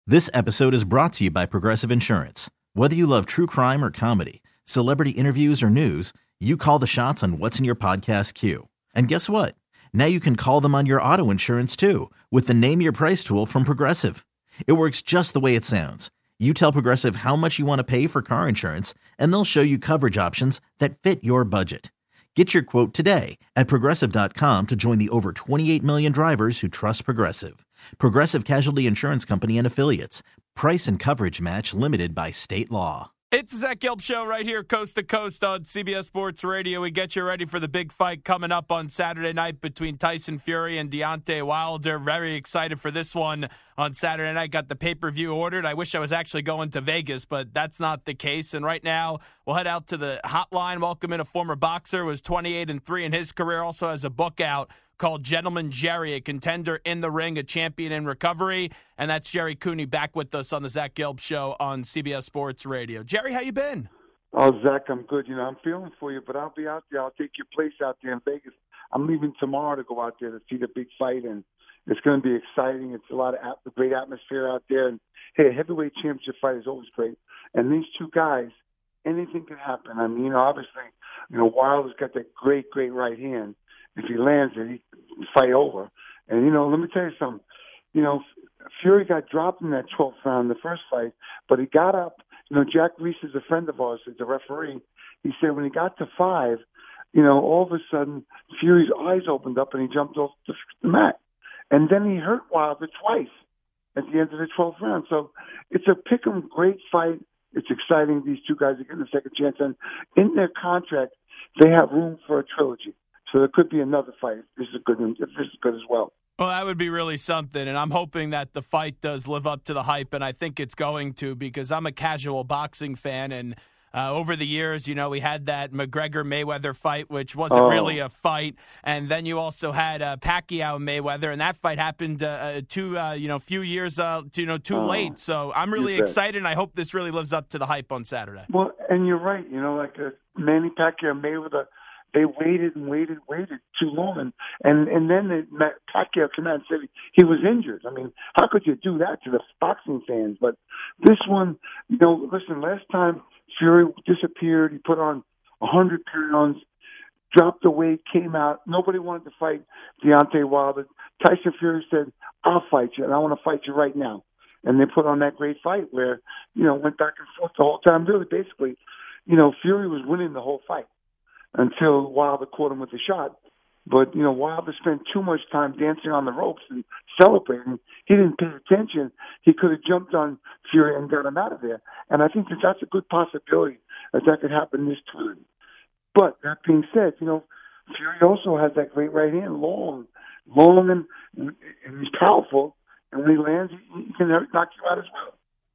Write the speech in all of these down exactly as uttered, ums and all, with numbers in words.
This episode is brought to you by Progressive Insurance. Whether you love true crime or comedy, celebrity interviews or news, you call the shots on what's in your podcast queue. And guess what? Now you can call them on your auto insurance too with the Name Your Price tool from Progressive. It works just the way it sounds. You tell Progressive how much you want to pay for car insurance, and they'll show you coverage options that fit your budget. Get your quote today at Progressive dot com to join the over twenty-eight million drivers who trust Progressive. Progressive Casualty Insurance Company and Affiliates. Price and coverage match limited by state law. It's the Zach Gelb Show right here, coast to coast on C B S Sports Radio. We get you ready for the big fight coming up on Saturday night between Tyson Fury and Deontay Wilder. Very excited for this one on Saturday night. Got the pay-per-view ordered. I wish I was actually going to Vegas, but that's not the case. And right now, we'll head out to the hotline. Welcome in a former boxer, was twenty-eight and three in his career. Also has a book out called Gentleman Jerry, a contender in the ring, a champion in recovery. And that's Jerry Cooney back with us on the Zach Gelb Show on C B S Sports Radio. Jerry, how you been? Oh, Zach, I'm good. You know, I'm feeling for you, but I'll be out there. I'll take your place out there in Vegas. I'm leaving tomorrow to go out there to see the big fight, and it's going to be exciting. It's a lot of at- great atmosphere out there. And, hey, a heavyweight championship fight is always great. And these two guys, anything can happen. I mean, you know, obviously, you know, Wilder's got that great, great right hand. If he lands it, he can fight over. And, you know, let me tell you something. You know, Fury got dropped in that twelfth round, the first fight, but he got up. You know, Jack Reese is a friend of ours, is the referee. He said when he got to five, you know, all of a sudden, Fury's eyes opened up and he jumped off the, the mat. And then he hurt Wilder twice at the end of the twelfth round. So it's a pick-em great fight. It's exciting. These two guys are getting a second chance. And in their contract, they have room for a trilogy. So there could be another fight if this is good, if this is good as well. Well, that would be really something, and I'm hoping that the fight does live up to the hype, and I think it's going to because I'm a casual boxing fan, and uh, over the years, you know, we had that McGregor-Mayweather fight, which wasn't oh. really a fight, and then you also had uh, Pacquiao-Mayweather, and that fight happened uh, two, uh, you know, few years, uh, you know, too oh. late. So I'm really excited, and I hope this really lives up to the hype on Saturday. Well, and you're right. You know, like uh, Manny Pacquiao-Mayweather. They waited and waited, waited too long, and and, and then the, Pacquiao came out and said he was injured. I mean, how could you do that to the boxing fans? But this one, you know, listen, last time Fury disappeared, he put on one hundred pounds, dropped the weight, came out. Nobody wanted to fight Deontay Wilder. Tyson Fury said, I'll fight you, and I want to fight you right now. And they put on that great fight where, you know, went back and forth the whole time. Really, basically, you know, Fury was winning the whole fight until Wilder caught him with a shot. But, you know, Wilder spent too much time dancing on the ropes and celebrating. He didn't pay attention. He could have jumped on Fury and got him out of there. And I think that that's a good possibility that that could happen this time. But that being said, you know, Fury also has that great right hand, long, long, and, and he's powerful. And when he lands, he, he can knock you out as well.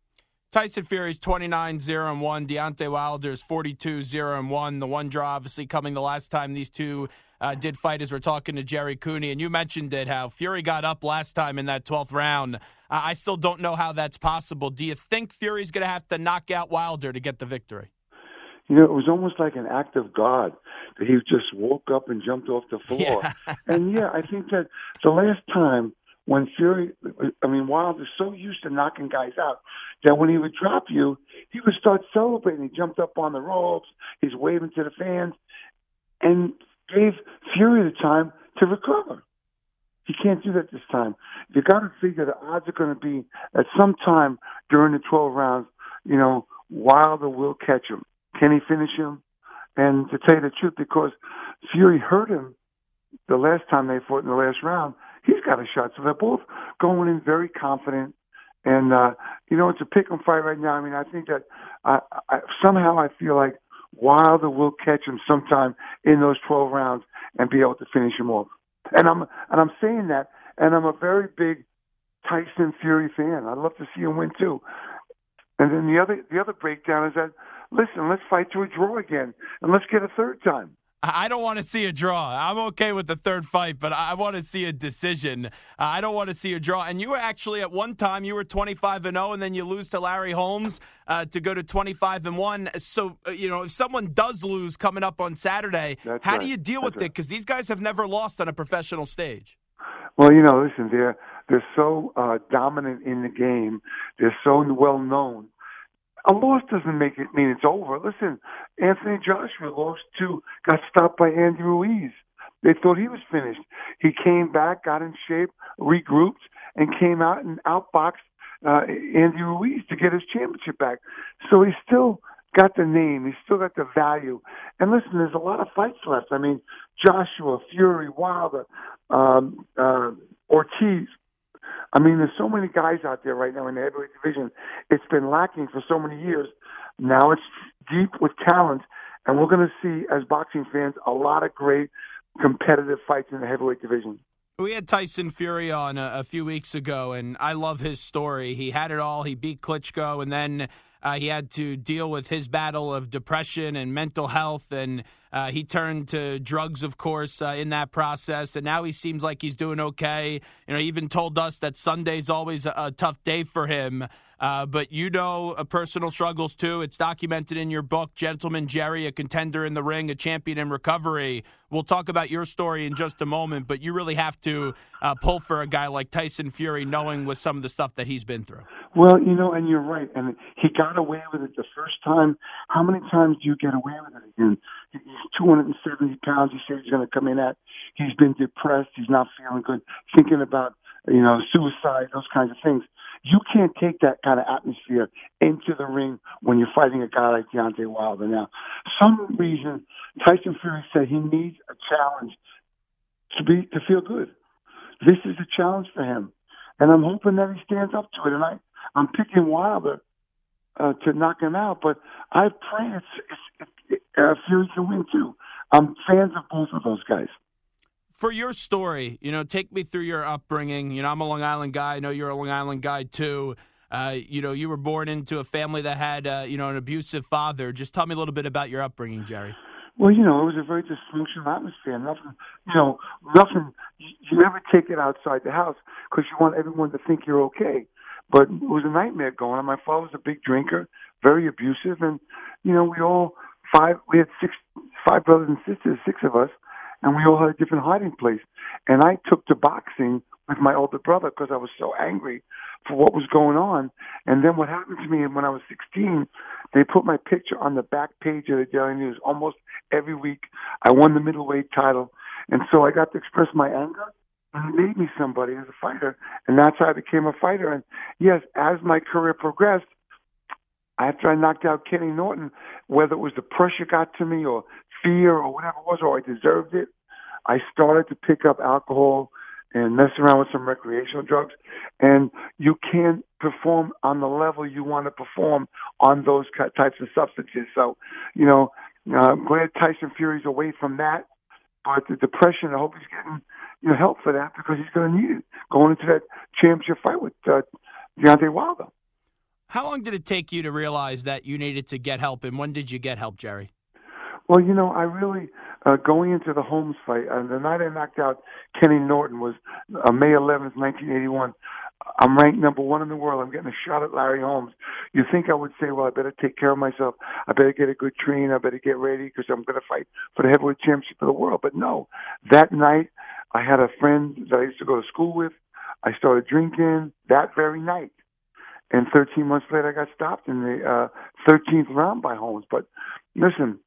Tyson Fury's twenty-nine zero and one. Deontay Wilder's forty-two zero and one. The one draw obviously coming the last time these two uh, did fight as we're talking to Jerry Cooney. And you mentioned it, how Fury got up last time in that twelfth round. Uh, I still don't know how that's possible. Do you think Fury's going to have to knock out Wilder to get the victory? You know, it was almost like an act of God that he just woke up and jumped off the floor. Yeah. And, yeah, I think that the last time when Fury, I mean, Wilder's so used to knocking guys out that when he would drop you, he would start celebrating. He jumped up on the ropes, he's waving to the fans, and gave Fury the time to recover. He can't do that this time. You got to figure the odds are going to be at some time during the twelve rounds, you know, Wilder will catch him. Can he finish him? And to tell you the truth, because Fury hurt him the last time they fought in the last round, he's got a shot. So they're both going in very confident. And, uh, you know, it's a pick 'em fight right now. I mean, I think that I, I, somehow I feel like Wilder will catch him sometime in those twelve rounds and be able to finish him off. And I'm and I'm saying that, and I'm a very big Tyson Fury fan. I'd love to see him win too. And then the other the other breakdown is that, listen, let's fight to a draw again, and let's get a third time. I don't want to see a draw. I'm okay with the third fight, but I want to see a decision. Uh, I don't want to see a draw. And you were actually, at one time, you were twenty-five and oh, and then you lose to Larry Holmes uh, to go to twenty-five and one. So, uh, you know, if someone does lose coming up on Saturday, That's how right. do you deal That's with right. it? Because these guys have never lost on a professional stage. Well, you know, listen, they're They're so uh, dominant in the game. They're so well known. A loss doesn't make it mean it's over. Listen, Anthony Joshua lost to, got stopped by Andy Ruiz. They thought he was finished. He came back, got in shape, regrouped, and came out and outboxed uh, Andy Ruiz to get his championship back. So he's still got the name. He's still got the value. And listen, there's a lot of fights left. I mean, Joshua, Fury, Wilder, um, uh, Ortiz. I mean, there's so many guys out there right now in the heavyweight division. It's been lacking for so many years. Now it's deep with talent, and we're going to see, as boxing fans, a lot of great competitive fights in the heavyweight division. We had Tyson Fury on a, a few weeks ago, and I love his story. He had it all. He beat Klitschko, and then uh, he had to deal with his battle of depression and mental health, and uh, he turned to drugs, of course, uh, in that process, and now he seems like he's doing okay. You know, he even told us that Sunday's always a, a tough day for him. Uh, but you know uh, personal struggles, too. It's documented in your book, Gentleman Jerry, a contender in the ring, a champion in recovery. We'll talk about your story in just a moment, but you really have to uh, pull for a guy like Tyson Fury, knowing with some of the stuff that he's been through. Well, you know, and you're right. And he got away with it the first time. How many times do you get away with it again? He's two hundred seventy pounds. He said he's going to come in at. He's been depressed. He's not feeling good, thinking about, you know, suicide, those kinds of things. You can't take that kind of atmosphere into the ring when you're fighting a guy like Deontay Wilder. Now, some reason Tyson Fury said he needs a challenge to be to feel good. This is a challenge for him, and I'm hoping that he stands up to it. And I, I'm picking Wilder uh, to knock him out, but I pray it's, it's, it, uh, Fury can win too. I'm fans of both of those guys. For your story, you know, take me through your upbringing. You know, I'm a Long Island guy. I know you're a Long Island guy, too. Uh, you know, you were born into a family that had, uh, you know, an abusive father. Just tell me a little bit about your upbringing, Jerry. Well, you know, it was a very dysfunctional atmosphere. Nothing, you know, nothing, you, you never take it outside the house because you want everyone to think you're okay. But it was a nightmare going on. My father was a big drinker, very abusive. And, you know, we all, five, we had six, five brothers and sisters, six of us. And we all had a different hiding place. And I took to boxing with my older brother because I was so angry for what was going on. And then what happened to me when I was sixteen, they put my picture on the back page of the Daily News almost every week. I won the middleweight title. And so I got to express my anger, and it made me somebody as a fighter. And that's how I became a fighter. And yes, as my career progressed, after I knocked out Kenny Norton, whether it was the pressure got to me or fear or whatever it was, or I deserved it, I started to pick up alcohol and mess around with some recreational drugs. And you can't perform on the level you want to perform on those types of substances. So, you know, uh, I'm glad Tyson Fury's away from that. But the depression, I hope he's getting, you know, help for that because he's going to need it going into that championship fight with uh, Deontay Wilder. How long did it take you to realize that you needed to get help, and when did you get help, Jerry? Well, you know, I really, uh, going into the Holmes fight, uh, the night I knocked out Kenny Norton was uh, May eleventh, nineteen eighty-one. I'm ranked number one in the world. I'm getting a shot at Larry Holmes. You think I would say, well, I better take care of myself. I better get a good train. I better get ready because I'm going to fight for the heavyweight championship of the world. But no, that night I had a friend that I used to go to school with. I started drinking that very night. And thirteen months later, I got stopped in the uh, thirteenth round by Holmes. But listen,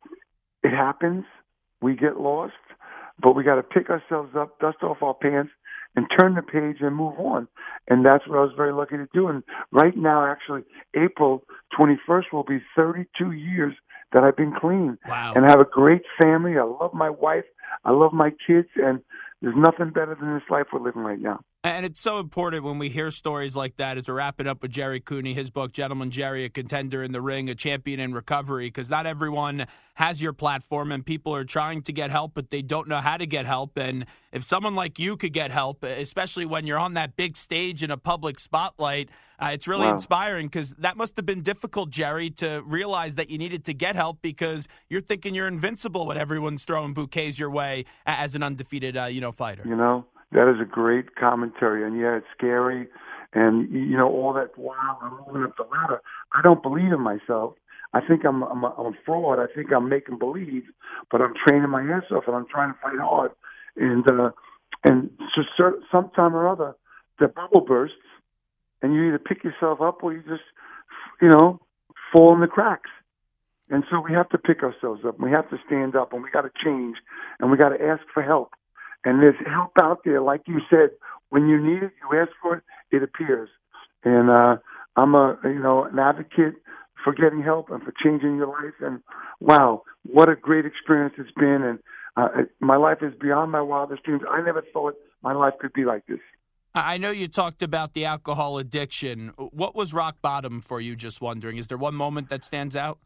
it happens. We get lost, but we got to pick ourselves up, dust off our pants, and turn the page and move on. And that's what I was very lucky to do. And right now, actually, April twenty-first will be thirty-two years that I've been clean. Wow. And I have a great family. I love my wife. I love my kids. And there's nothing better than this life we're living right now. And it's so important when we hear stories like that as we're wrapping up with Jerry Cooney, his book, Gentleman Jerry, a contender in the ring, a champion in recovery, because not everyone has your platform and people are trying to get help, but they don't know how to get help. And if someone like you could get help, especially when you're on that big stage in a public spotlight, uh, it's really wow. inspiring because that must have been difficult, Jerry, to realize that you needed to get help because you're thinking you're invincible when everyone's throwing bouquets your way as an undefeated, uh, you know, fighter. You know? That is a great commentary, and yeah, it's scary, and you know all that. Wow, I'm moving up the ladder. I don't believe in myself. I think I'm I'm a, I'm a fraud. I think I'm making believe, but I'm training my ass off, and I'm trying to fight hard. And uh, and so sometime or other, the bubble bursts, and you either pick yourself up or you just, you know, fall in the cracks. And so we have to pick ourselves up. We have to stand up, and we got to change, and we got to ask for help. And there's help out there, like you said. When you need it, you ask for it, it appears. And uh, I'm a, you know, an advocate for getting help and for changing your life. And wow, what a great experience it's been. And uh, my life is beyond my wildest dreams. I never thought my life could be like this. I know you talked about the alcohol addiction. What was rock bottom for you? Just wondering. Is there one moment that stands out?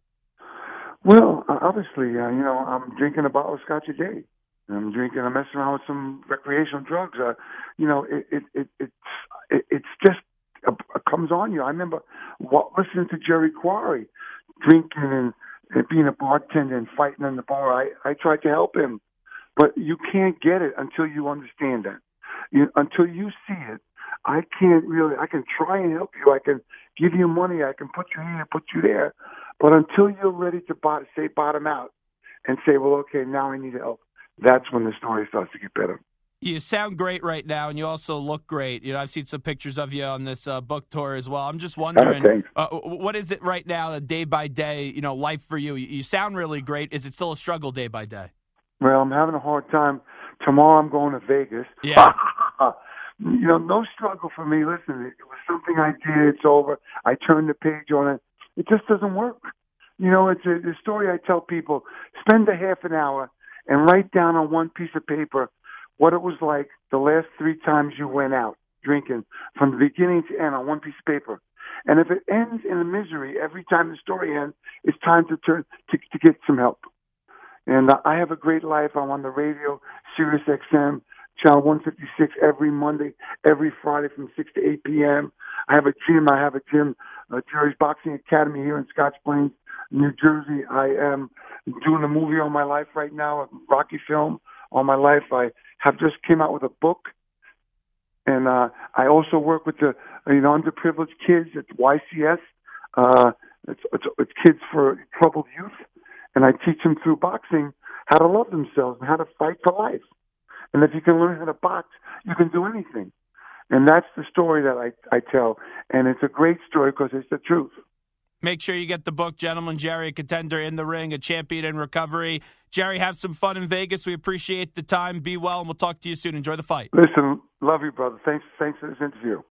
Well, obviously, uh, you know, I'm drinking a bottle of scotch a day. I'm drinking, I'm messing around with some recreational drugs. Uh, you know, it, it, it, it's, it, it's just, uh, it comes on you. I remember what, listening to Jerry Quarry, drinking and, and being a bartender and fighting in the bar. I, I tried to help him, but you can't get it until you understand that. You, until you see it, I can't really, I can try and help you. I can give you money. I can put you here, put you there. But until you're ready to bot- say bottom out and say, well, okay, now I need help, that's when the story starts to get better. You sound great right now, and you also look great. You know, I've seen some pictures of you on this uh, book tour as well. I'm just wondering, uh, what is it right now, day by day, you know, life for you? You sound really great. Is it still a struggle day by day? Well, I'm having a hard time. Tomorrow I'm going to Vegas. Yeah. You know, no struggle for me. Listen, it was something I did. It's over. I turned the page on it. It just doesn't work. You know, it's a, the story I tell people. Spend a half an hour and write down on one piece of paper what it was like the last three times you went out drinking, from the beginning to end, on one piece of paper. And if it ends in a misery every time the story ends, it's time to turn to, to get some help. And uh, I have a great life. I'm on the radio, Sirius X M, channel one fifty-six every Monday, every Friday from six to eight p.m. I have a gym. I have a gym, uh, Jerry's Boxing Academy here in Scotch Plains, New Jersey. I am doing a movie on my life right now, a Rocky film on my life. I have just came out with a book. And uh, I also work with the you know underprivileged kids at Y C S. Uh, it's, it's, it's kids for troubled youth. And I teach them through boxing how to love themselves and how to fight for life. And if you can learn how to box, you can do anything. And that's the story that I, I tell. And it's a great story because it's the truth. Make sure you get the book, Gentleman Jerry, a contender in the ring, a champion in recovery. Jerry, have some fun in Vegas. We appreciate the time. Be well, and we'll talk to you soon. Enjoy the fight. Listen, love you, brother. Thanks, thanks for this interview.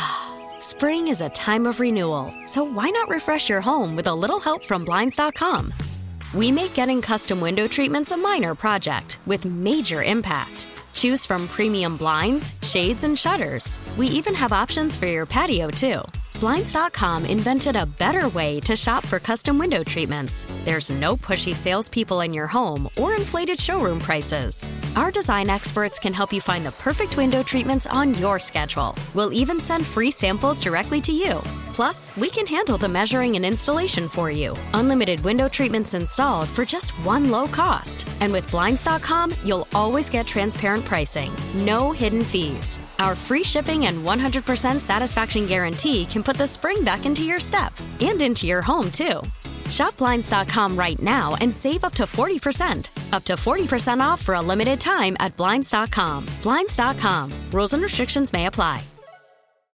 Spring is a time of renewal, so why not refresh your home with a little help from Blinds dot com? We make getting custom window treatments a minor project with major impact. Choose from premium blinds, shades, and shutters. We even have options for your patio, too. Blinds dot com invented a better way to shop for custom window treatments. There's no pushy salespeople in your home or inflated showroom prices. Our design experts can help you find the perfect window treatments on your schedule. We'll even send free samples directly to you. Plus, we can handle the measuring and installation for you. Unlimited window treatments installed for just one low cost. And with Blinds dot com, you'll always get transparent pricing. No hidden fees. Our free shipping and one hundred percent satisfaction guarantee can put the spring back into your step and into your home, too. Shop Blinds dot com right now and save up to forty percent. Up to forty percent off for a limited time at Blinds dot com. Blinds dot com. Rules and restrictions may apply.